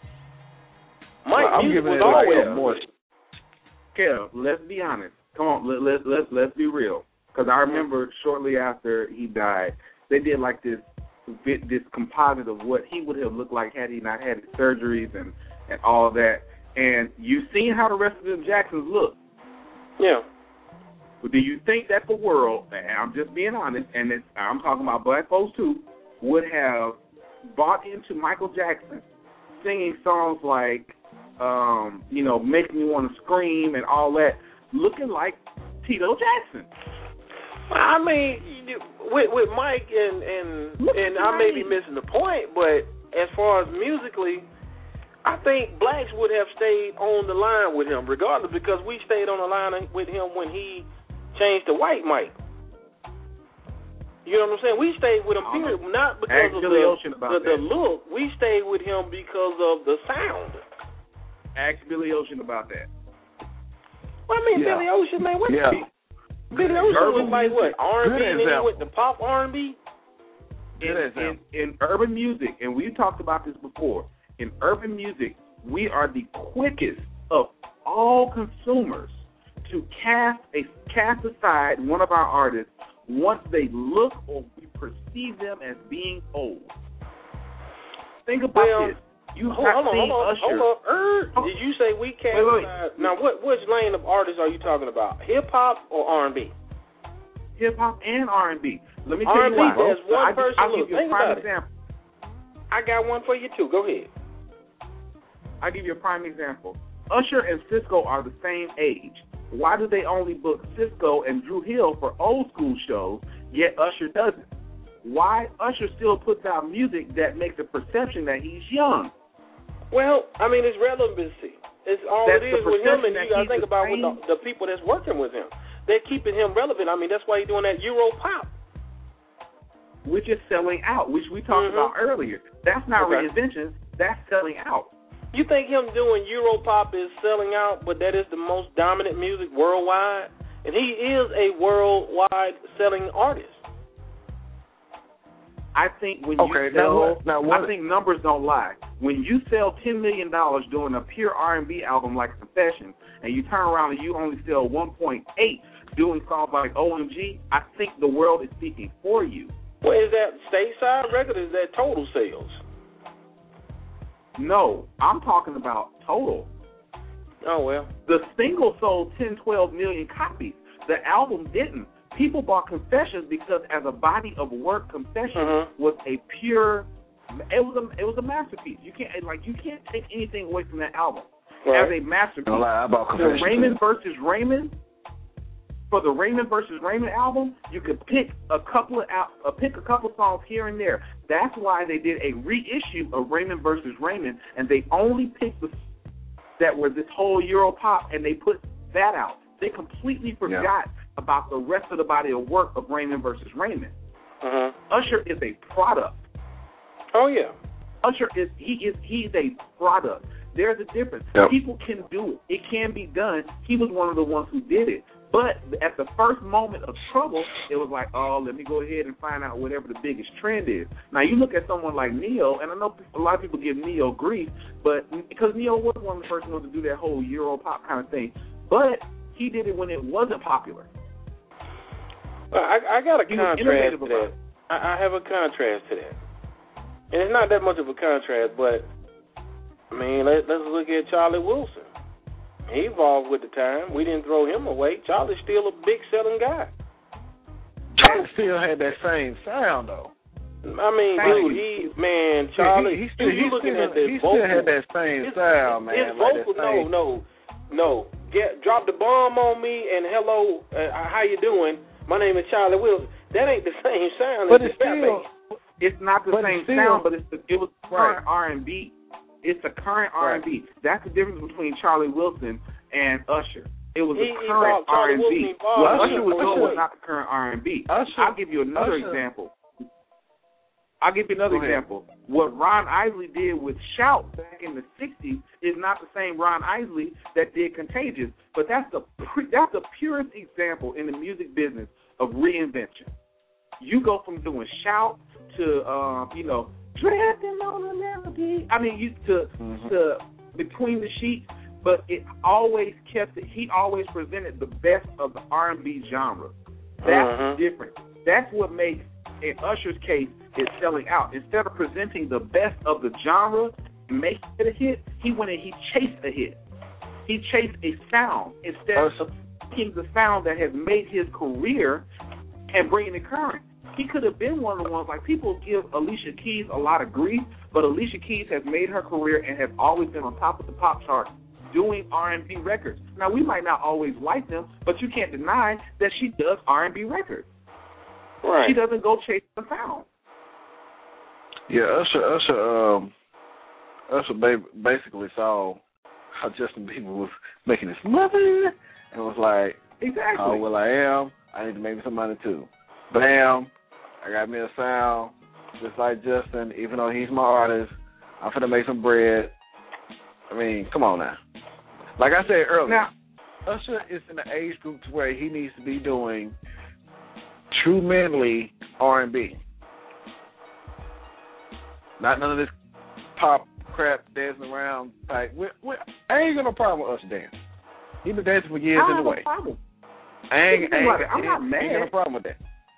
Mike, well, music was like always more. Kev, let's be honest. Come on, let, let, let's let's be real. Because I remember shortly after he died, they did like this this composite of what he would have looked like had he not had his surgeries and, and all that. And you've seen how the rest of the Jacksons look. Yeah. But do you think that the world, and I'm just being honest, and it's, I'm talking about black folks too, would have bought into Michael Jackson singing songs like, um, you know, Make Me Want to Scream and all that, looking like Tito Jackson? I mean, with with Mike and and, and I may be missing the point, but as far as musically, I think blacks would have stayed on the line with him regardless, because we stayed on the line with him when he changed to white Mike. You know what I'm saying? We stayed with him, period, not because of the, the, the look. We stayed with him because of the sound. Ask Billy Ocean about that. Well, I mean, yeah. Billy Ocean, man, what yeah. the Billy Ocean was like what? R and B, and then he went to pop R and B? In, in, in urban music, and we've talked about this before, in urban music, we are the quickest of all consumers to cast a cast aside one of our artists once they look or we perceive them as being old. Think about well, this. You hold, have hold seen on, hold on, Usher. hold on. Er, did you say we cast wait, wait. aside? Now, what which lane of artists are you talking about? Hip hop or R and B? Hip hop and R and B. Let me tell R and B, you why. there's one I, person. I'll Look, give you a think prime about example. it. I got one for you too. Go ahead. I'll give you a prime example. Usher and Cisco are the same age. Why do they only book Cisco and Drew Hill for old school shows, yet Usher doesn't? Why Usher still puts out music that makes the perception that he's young? Well, I mean, it's relevancy. It's all That's it is the with him, and perception you got to that think he's about the with the, the people that's working with him. They're keeping him relevant. I mean, that's why he's doing that Euro pop. Which is selling out, which we talked mm-hmm. about earlier. That's not okay. reinvention. That's selling out. You think him doing Euro pop is selling out, but that is the most dominant music worldwide? And he is a worldwide selling artist. I think when okay, you sell, now what, now what, I think numbers don't lie. When you sell ten million dollars doing a pure R and B album like Confessions, and you turn around and you only sell one point eight doing songs like O M G, I think the world is speaking for you. Well, is that stateside record or is that total sales? No, I'm talking about total. Oh, well. The single sold ten, twelve million copies. The album didn't. People bought Confessions because as a body of work, Confessions mm-hmm. was a pure, it was a, it was a masterpiece. You can't, like, you can't take anything away from that album. Right. As a masterpiece. No lie about For Raymond versus Raymond, for the Raymond versus Raymond album, you could pick a couple of uh, pick a couple songs here and there. That's why they did a reissue of Raymond versus Raymond, and they only picked the that were this whole Euro pop, and they put that out. They completely forgot yeah. about the rest of the body of work of Raymond versus Raymond. Uh-huh. Usher is a product. Oh yeah. Usher is he is he's a product. There's a difference. Yep. People can do it. It can be done. He was one of the ones who did it. But at the first moment of trouble, it was like, oh, let me go ahead and find out whatever the biggest trend is. Now, you look at someone like Neo, and I know a lot of people give Neo grief, but because Neo was one of the first ones to do that whole Euro pop kind of thing. But he did it when it wasn't popular. Well, I, I got a he contrast to that. I, I have a contrast to that. And it's not that much of a contrast, but, I mean, let, let's look at Charlie Wilson. He evolved with the time. We didn't throw him away. Charlie's still a big selling guy. Charlie still had that same sound, though. I mean, dude, he, man, Charlie, he, he still, you he looking still, at this he vocal. still had that same his, sound, man. His like vocal, no, no, no. Get drop the bomb on me and hello, uh, how you doing? My name is Charlie Wilson. That ain't the same sound. But as it's the still, it's not the but same still, sound, but it's the, it was current right. R and B. It's the current R and B. Right. That's the difference between Charlie Wilson and Usher. It was he, the current R and B. What Usher was doing was not the current R and B. I'll give you another Usher. example. I'll give you another example. What Ron Isley did with Shout back in the sixties is not the same Ron Isley that did Contagious, but that's the pre- that's the purest example in the music business of reinvention. You go from doing Shout to um, you know, drifting on a melody. I mean, you to mm-hmm. to Between the Sheets, but it always kept it. He always presented the best of the R and B genre. That's uh-huh. different. That's what makes, in Usher's case, it selling out. Instead of presenting the best of the genre and making it a hit, he went and he chased a hit. He chased a sound instead Usher. of taking the sound that has made his career and bringing it current. He could have been one of the ones, like people give Alicia Keys a lot of grief, but Alicia Keys has made her career and has always been on top of the pop chart doing R and B records. Now, we might not always like them, but you can't deny that she does R and B records. Right. She doesn't go chase the sound. Yeah, Usher, Usher, um, Usher ba- basically saw how Justin Bieber was making his money and was like, exactly. Oh, well, I am. I need to make me some money too. Bam, I got me a sound just like Justin. Even though he's my artist, I'm finna make some bread. I mean, come on now. Like I said earlier, now, Usher is in the age group to where he needs to be doing true manly R and B. Not none of this pop crap dancing around type. We, we, I ain't got no problem with Usher dance. He been dancing for years I anyway. No problem. I ain't, I ain't, like I'm not mad. I ain't got no problem with that.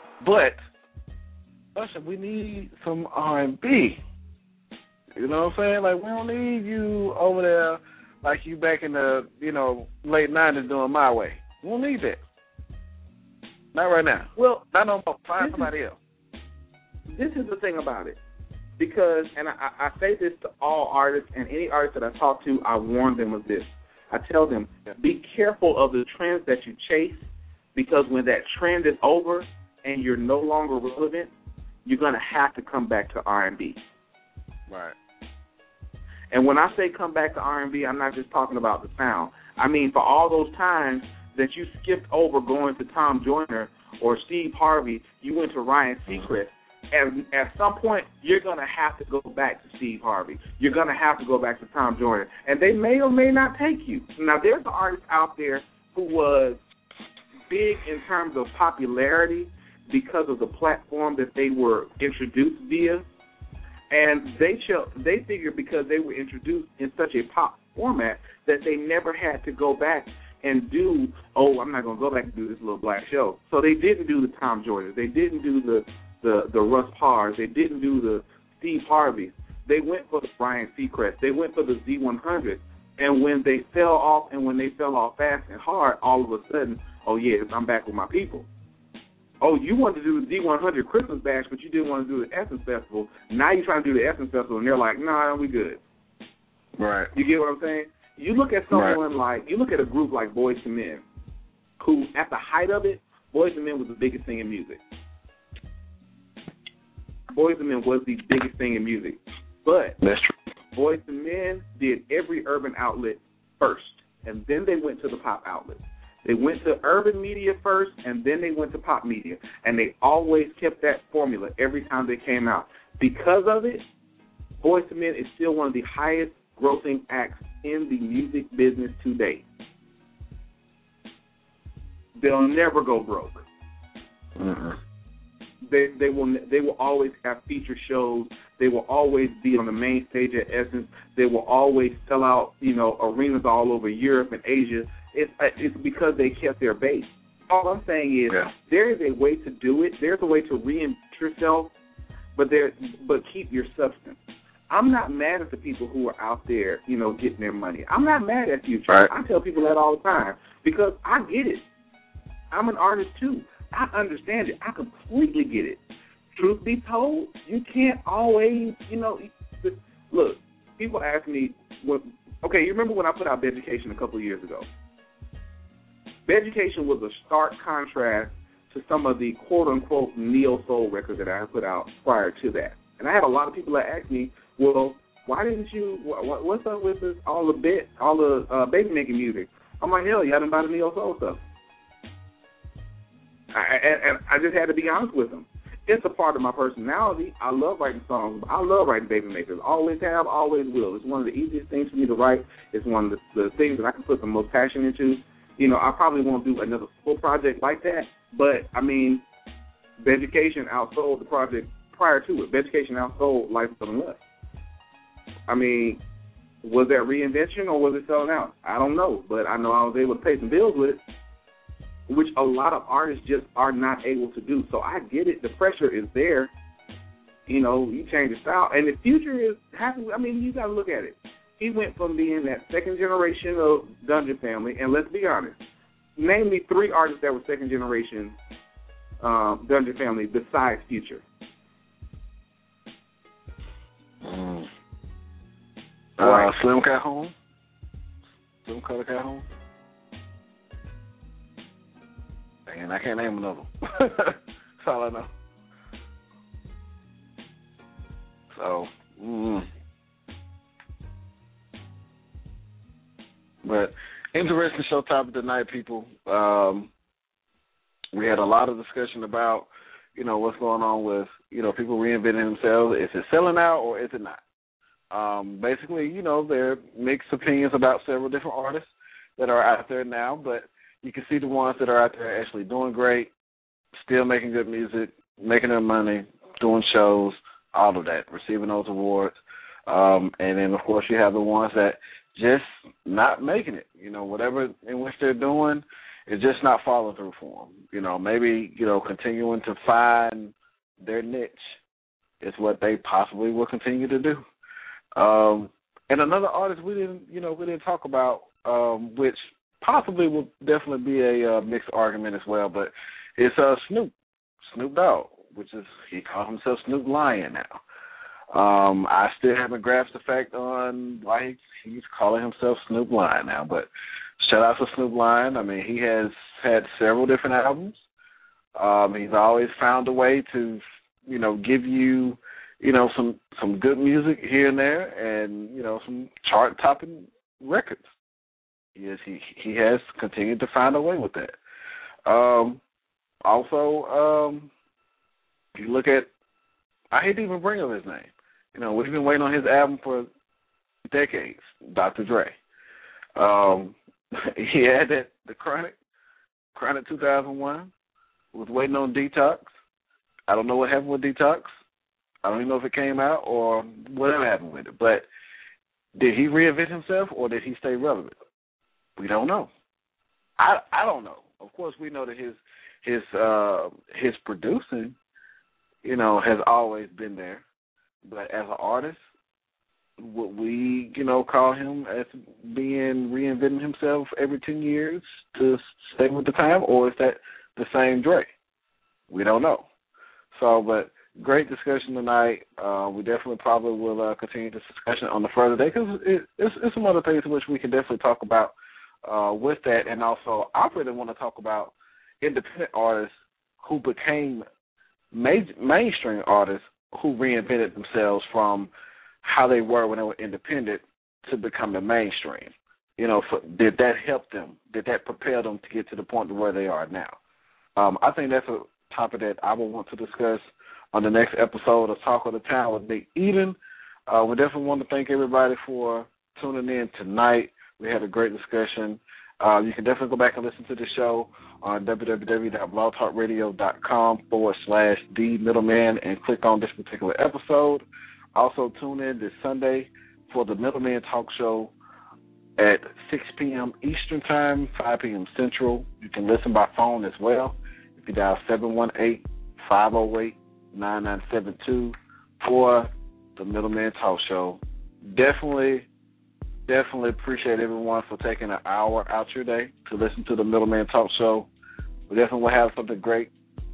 But Usher, we need some R and B. You know what I'm saying? Like, we don't need you over there like you back in the, you know, late nineties doing My Way. We don't need that. Not right now. Well, not no more. Find somebody is, else. This is the thing about it. Because, and I, I say this to all artists, and any artist that I talk to, I warn them of this. I tell them, be careful of the trends that you chase, because when that trend is over and you're no longer relevant, you're going to have to come back to R and B. Right. And when I say come back to R and B, I'm not just talking about the sound. I mean, for all those times that you skipped over going to Tom Joyner or Steve Harvey, you went to Ryan Seacrest. And at some point, you're going to have to go back to Steve Harvey. You're going to have to go back to Tom Joyner. And they may or may not take you. Now, there's an artist out there who was big in terms of popularity because of the platform that they were introduced via. And they cho- they figured because they were introduced in such a pop format that they never had to go back and do, oh, I'm not going to go back and do this little black show. So they didn't do the Tom Joyners. They didn't do the the the Russ Parrs. They didn't do the Steve Harveys. They went for the Ryan Seacrest. They went for the Z one hundred. And when they fell off and when they fell off fast and hard, all of a sudden, oh, yes, I'm back with my people. Oh, you wanted to do the Z one hundred Christmas Bash, but you didn't want to do the Essence Festival. Now you're trying to do the Essence Festival, and they're like, nah, we good. Right. You get what I'm saying? You look at someone right. like, you look at a group like Boyz two Men, who at the height of it, Boyz two Men was the biggest thing in music. Boyz two Men was the biggest thing in music. But that's true. Boyz two Men did every urban outlet first, and then they went to the pop outlets. They went to urban media first, and then they went to pop media. And they always kept that formula every time they came out. Because of it, Boyz two Men is still one of the highest grossing acts in the music business today. They'll never go broke. Mm-hmm. They they will they will always have feature shows. They will always be on the main stage at Essence. They will always sell out, you know, arenas all over Europe and Asia. It's it's because they kept their base. All I'm saying is yeah. there is a way to do it. There's a way to reinvent yourself, but there but keep your substance. I'm not mad at the people who are out there, you know, getting their money. I'm not mad at Future. Right. I tell people that all the time because I get it. I'm an artist too. I understand it. I completely get it. Truth be told, you can't always, you know, look, people ask me, what, okay, you remember when I put out Beducation a couple of years ago? Beducation was a stark contrast to some of the quote-unquote neo-soul records that I had put out prior to that. And I had a lot of people that asked me, well, why didn't you, what, what's up with this, all the bit, all the uh, baby-making music? I'm like, hell, y'all didn't buy the neo-soul stuff. I, and, and I just had to be honest with them. It's a part of my personality. I love writing songs. I love writing baby makers. Always have, always will. It's one of the easiest things for me to write. It's one of the, the things that I can put the most passion into. You know, I probably won't do another full project like that, but, I mean, Beducation outsold the project prior to it. Beducation outsold Life of Lust. I mean, was that reinvention or was it selling out? I don't know, but I know I was able to pay some bills with it, which a lot of artists just are not able to do. So I get it. The pressure is there. You know, you change the style. And the Future is happy. I mean, you got to look at it. He went from being that second generation of Dungeon Family, and let's be honest, name me three artists that were second generation um, Dungeon Family besides Future. Mm. Uh, right. Slim Calhoun? Slim Cutter Calhoun? And I can't name another. That's all I know. So, mm. But interesting show topic tonight, people. Um, we had a lot of discussion about, you know, what's going on with, you know, people reinventing themselves. Is it selling out or is it not? Um, basically, you know, there are mixed opinions about several different artists that are out there now, but you can see the ones that are out there actually doing great, still making good music, making their money, doing shows, all of that, receiving those awards. Um, and then, of course, you have the ones that just not making it. You know, whatever in which they're doing is just not following through for them. You know, maybe, you know, continuing to find their niche is what they possibly will continue to do. Um, and another artist we didn't, you know, we didn't talk about, um, which possibly will definitely be a uh, mixed argument as well, but it's uh, Snoop, Snoop Dogg, which is, he calls himself Snoop Lion now. Um, I still haven't grasped the fact on why he's calling himself Snoop Lion now, but shout out to Snoop Lion. I mean, he has had several different albums. Um, he's always found a way to, you know, give you, you know, some some good music here and there, and you know, some chart topping records. Yes, he he has continued to find a way with that. Um, also, um, if you look at, I hate to even bring up his name. You know, we've been waiting on his album for decades, Doctor Dre. Um, he had that the Chronic, Chronic two thousand one. Was waiting on Detox. I don't know what happened with Detox. I don't even know if it came out or whatever happened with it. But did he reinvent himself or did he stay relevant? We don't know. I I don't know. Of course, we know that his his uh, his producing, you know, has always been there. But as an artist, would we, you know, call him as being reinventing himself every ten years to stay with the time, or is that the same Dre? We don't know. So, but great discussion tonight. Uh, we definitely probably will uh, continue this discussion on the further day because it, it's, it's some other things which we can definitely talk about uh, with that. And also, I really want to talk about independent artists who became major, mainstream artists who reinvented themselves from how they were when they were independent to becoming mainstream. You know, for, did that help them? Did that propel them to get to the point to where they are now? Um, I think that's a topic that I will want to discuss on the next episode of Talk of the Town with Nick Eden. Uh, we definitely want to thank everybody for tuning in tonight. We had a great discussion. Uh, you can definitely go back and listen to the show on www.blogtalkradio.com forward slash the middleman and click on this particular episode. Also tune in this Sunday for the Middleman Talk Show at six p.m. Eastern Time, five p.m. Central. You can listen by phone as well. If you dial seven one eight, five oh eight, nine nine seven two for the Middleman Talk Show. Definitely, definitely appreciate everyone for taking an hour out your day to listen to the Middleman Talk Show. We definitely will have something great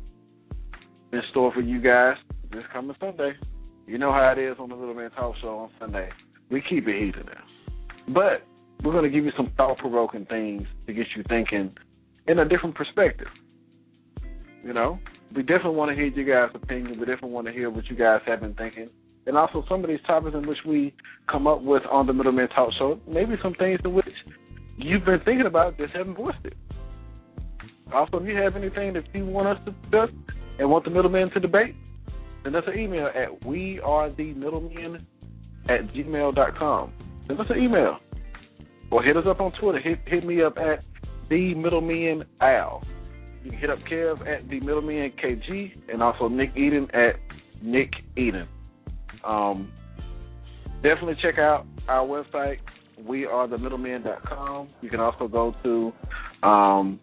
in store for you guys this coming Sunday. You know how it is on the Middleman Talk Show on Sunday. We keep it heated now. But we're going to give you some thought-provoking things to get you thinking in a different perspective. You know, we definitely want to hear you guys' opinion. We definitely want to hear what you guys have been thinking. And also some of these topics in which we come up with on the Middleman Talk Show, maybe some things in which you've been thinking about just haven't voiced it. Also, if you have anything that you want us to discuss and want the Middleman to debate, send us an email at wearethemiddlemen at gmail dot com. Send us an email. Or hit us up on Twitter. Hit, hit me up at the Middleman Al. You can hit up Kev at the Middleman K G and also Nick Eden at Nick Eden. Um, definitely check out our website, we are the middlemen dot com. You can also go to um,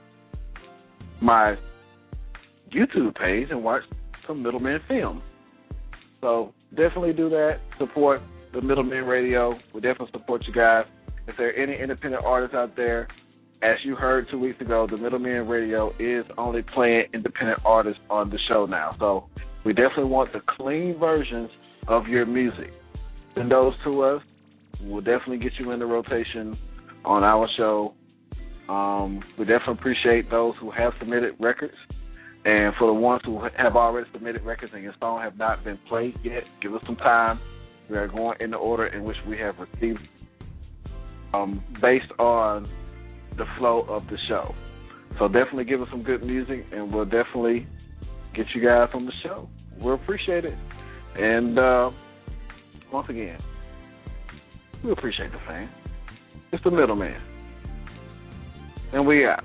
my YouTube page and watch some Middleman film. So definitely do that. Support the Middleman Radio. We definitely support you guys. If there are any independent artists out there, as you heard two weeks ago, the Middleman Radio is only playing independent artists on the show now. So we definitely want the clean versions of your music. Send those to us. We'll definitely get you in the rotation on our show. Um, we definitely appreciate those who have submitted records. And for the ones who have already submitted records and your song have not been played yet, give us some time. We are going in the order in which we have received um, based on the flow of the show. So definitely give us some good music, and we'll definitely get you guys on the show. We'll appreciate it. And uh, once again, we appreciate the fan. It's the Middleman. And we out.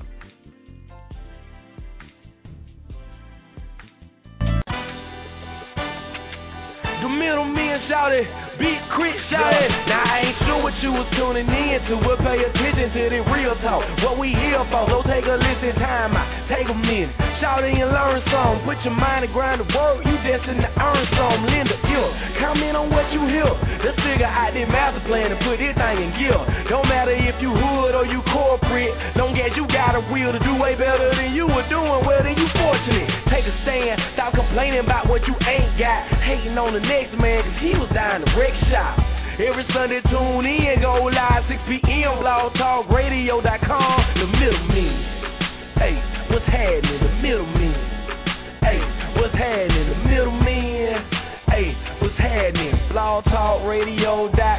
The Middleman shouted, beat Crit shouted. Now I ain't sure what you was tuning in to, but pay attention to the real talk. What we here for, so take a listen, time out, take a minute. Shout in and learn some, put your mind to grind the work, you destined to earn some. Linda, yeah, comment on what you hear. Let's figure out this master plan and put this thing in gear. Don't matter if you hood or you corporate, don't get you got a will to do way better than you were doing, well then you fortunate. Take a stand, stop complaining about what you ain't got, hating on the next man, cause he was down the wreck shop. Every Sunday tune in, go live six p.m. blog talk radio dot com. The Middleman. Hey, what's happening? The Middleman. Hey, what's happening? The Middleman. Hey, talk radio dot